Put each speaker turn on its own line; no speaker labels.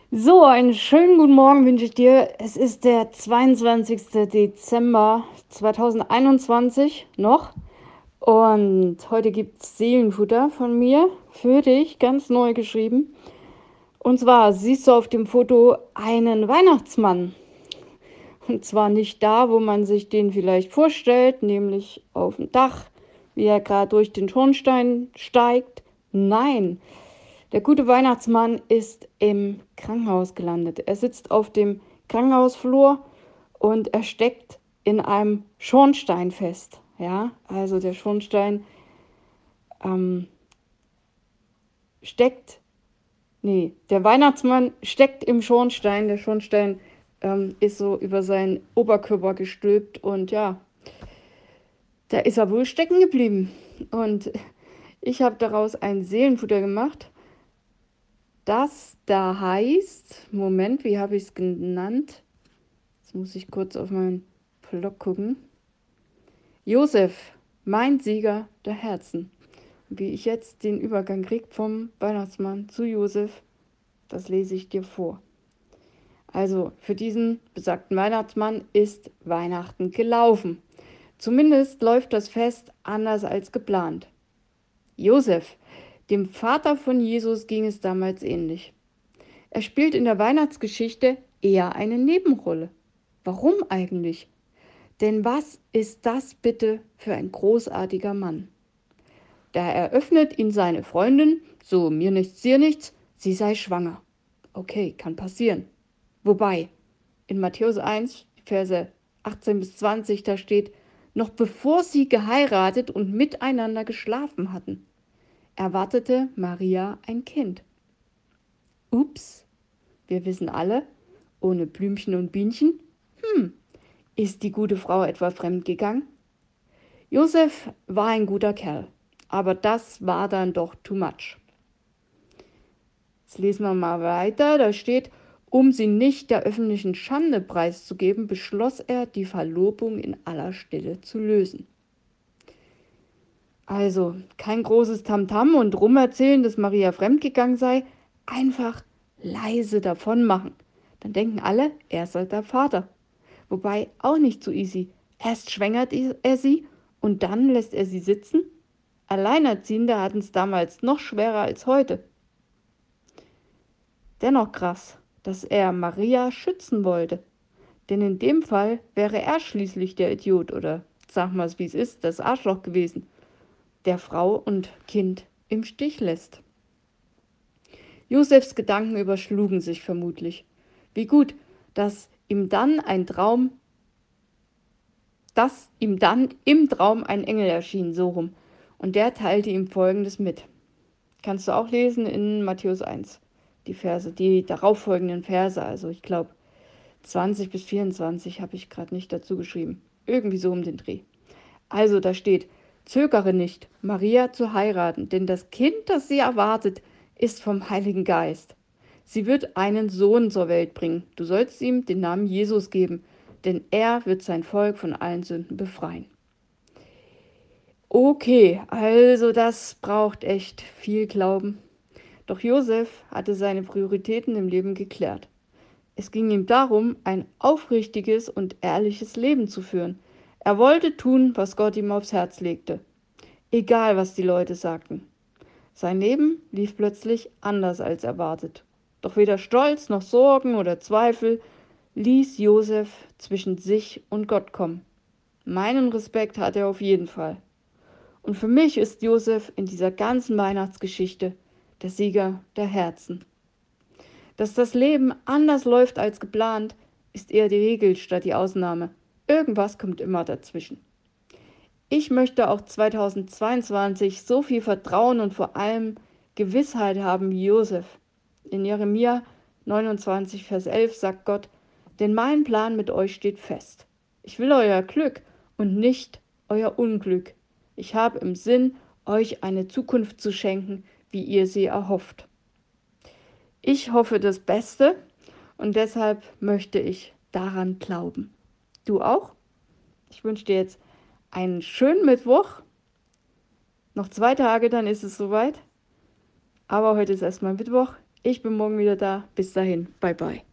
So, einen schönen guten Morgen wünsche ich dir. Es ist der 22. Dezember 2021 noch und heute gibt es Seelenfutter von mir für dich, ganz neu geschrieben. Und zwar siehst du auf dem Foto einen Weihnachtsmann. Und zwar nicht da, wo man sich den vielleicht vorstellt, nämlich auf dem Dach, wie er gerade durch den Schornstein steigt. Nein, der gute Weihnachtsmann ist im Krankenhaus gelandet. Er sitzt auf dem Krankenhausflur und er steckt in einem Schornstein fest. Ja, also der Schornstein ähm, steckt, nee, der Weihnachtsmann steckt im Schornstein. Der Schornstein ist so über seinen Oberkörper gestülpt und ja, da ist er wohl stecken geblieben. Und ich habe daraus ein Seelenfutter gemacht. Das da heißt, Moment, wie habe ich es genannt? Jetzt muss ich kurz auf meinen Blog gucken. Josef, mein Sieger der Herzen. Wie ich jetzt den Übergang kriege vom Weihnachtsmann zu Josef, das lese ich dir vor. Also, für diesen besagten Weihnachtsmann ist Weihnachten gelaufen. Zumindest läuft das Fest anders als geplant. Josef, dem Vater von Jesus, ging es damals ähnlich. Er spielt in der Weihnachtsgeschichte eher eine Nebenrolle. Warum eigentlich? Denn was ist das bitte für ein großartiger Mann? Da eröffnet ihn seine Freundin, so mir nichts, dir nichts, sie sei schwanger. Okay, kann passieren. Wobei, in Matthäus 1, Verse 18 bis 20, da steht, noch bevor sie geheiratet und miteinander geschlafen hatten, erwartete Maria ein Kind. Ups, wir wissen alle, ohne Blümchen und Bienchen, ist die gute Frau etwa fremdgegangen? Josef war ein guter Kerl, aber das war dann doch too much. Jetzt lesen wir mal weiter, da steht, um sie nicht der öffentlichen Schande preiszugeben, beschloss er, die Verlobung in aller Stille zu lösen. Also, kein großes Tamtam und rumerzählen, dass Maria fremdgegangen sei, einfach leise davon machen. Dann denken alle, er sei der Vater. Wobei auch nicht so easy. Erst schwängert er sie und dann lässt er sie sitzen. Alleinerziehende hatten es damals noch schwerer als heute. Dennoch krass, dass er Maria schützen wollte. Denn in dem Fall wäre er schließlich der Idiot oder, sag mal wie es ist, das Arschloch gewesen, der Frau und Kind im Stich lässt. Josefs Gedanken überschlugen sich vermutlich. Wie gut, dass ihm dann im Traum ein Engel erschien, so rum. Und der teilte ihm Folgendes mit. Kannst du auch lesen in Matthäus 1, die Verse, die darauffolgenden Verse, also ich glaube 20 bis 24 habe ich gerade nicht dazu geschrieben. Irgendwie so um den Dreh. Also da steht, zögere nicht, Maria zu heiraten, denn das Kind, das sie erwartet, ist vom Heiligen Geist. Sie wird einen Sohn zur Welt bringen. Du sollst ihm den Namen Jesus geben, denn er wird sein Volk von allen Sünden befreien. Okay, also das braucht echt viel Glauben. Doch Josef hatte seine Prioritäten im Leben geklärt. Es ging ihm darum, ein aufrichtiges und ehrliches Leben zu führen. Er wollte tun, was Gott ihm aufs Herz legte, egal was die Leute sagten. Sein Leben lief plötzlich anders als erwartet. Doch weder Stolz noch Sorgen oder Zweifel ließ Josef zwischen sich und Gott kommen. Meinen Respekt hat er auf jeden Fall. Und für mich ist Josef in dieser ganzen Weihnachtsgeschichte der Sieger der Herzen. Dass das Leben anders läuft als geplant, ist eher die Regel statt die Ausnahme. Irgendwas kommt immer dazwischen. Ich möchte auch 2022 so viel Vertrauen und vor allem Gewissheit haben wie Josef. In Jeremia 29, Vers 11 sagt Gott, denn mein Plan mit euch steht fest. Ich will euer Glück und nicht euer Unglück. Ich habe im Sinn, euch eine Zukunft zu schenken, wie ihr sie erhofft. Ich hoffe das Beste und deshalb möchte ich daran glauben. Du auch? Ich wünsche dir jetzt einen schönen Mittwoch. Noch 2 Tage, dann ist es soweit. Aber heute ist erstmal Mittwoch. Ich bin morgen wieder da. Bis dahin. Bye bye.